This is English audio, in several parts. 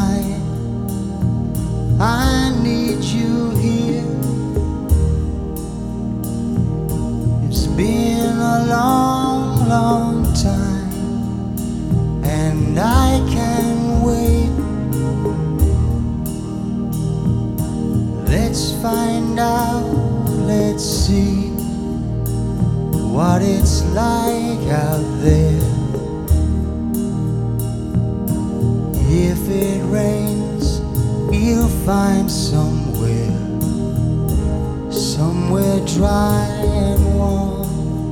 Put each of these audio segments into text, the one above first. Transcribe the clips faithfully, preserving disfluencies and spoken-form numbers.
tonight. I need you here. It's been a long, long time, and I can't wait. Let's find out, let's see what it's like out there. If it rains, you'll find somewhere, somewhere dry and warm.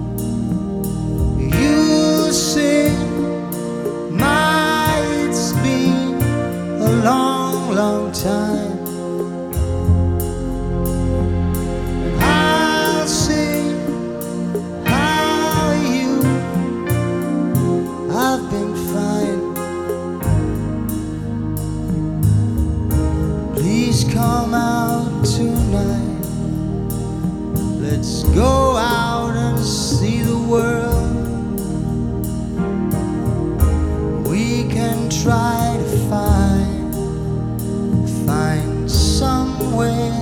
You'll say, my, it's been a long, long time. I'll say, how are you? I've been fine. Please come out tonight. Let's go out and see the world. We can try to find, find somewhere.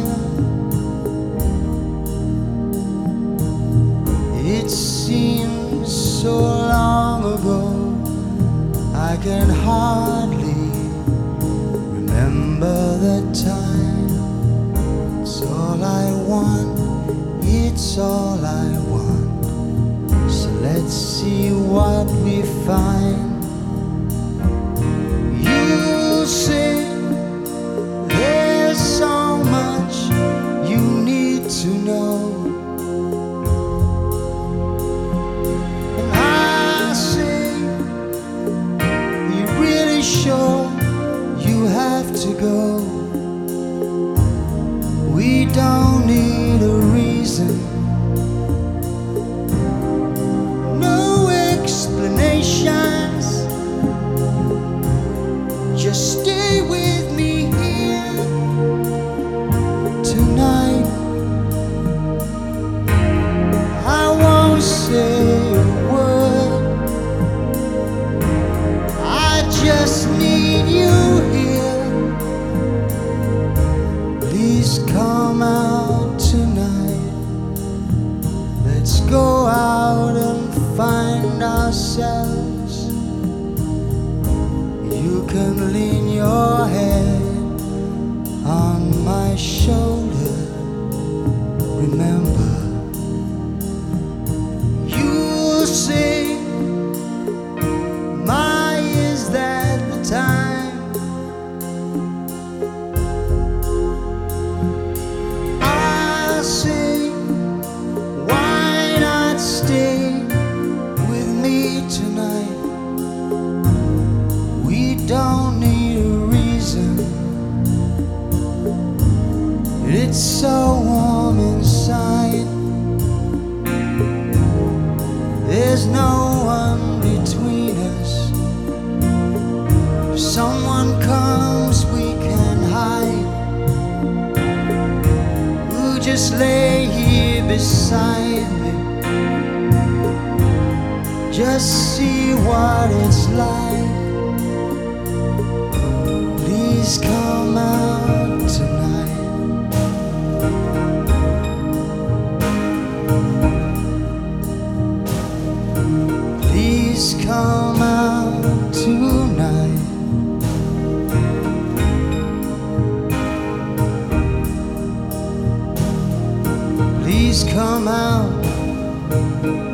It seems so long ago, I can hardly remember the time. It's all I want, it's all I want. So let's see what we find. You say there's so much you need to know, and I say, you really sure you have to go? We don't need a reason, no explanations. Just stay with me here tonight. I won't say a word, I just need you here. Please come out tonight. Let's go out and find ourselves. You can lean your head on my shoulder. Remember, you'll say, my, is that the time? I'll say, why not stay with me tonight? We don't need a reason. It's so warm inside. There's no one between us. If someone comes, we can hide. We'll just lay here beside me. Just see what it's like. Please come out tonight. Please come out tonight. Please come out.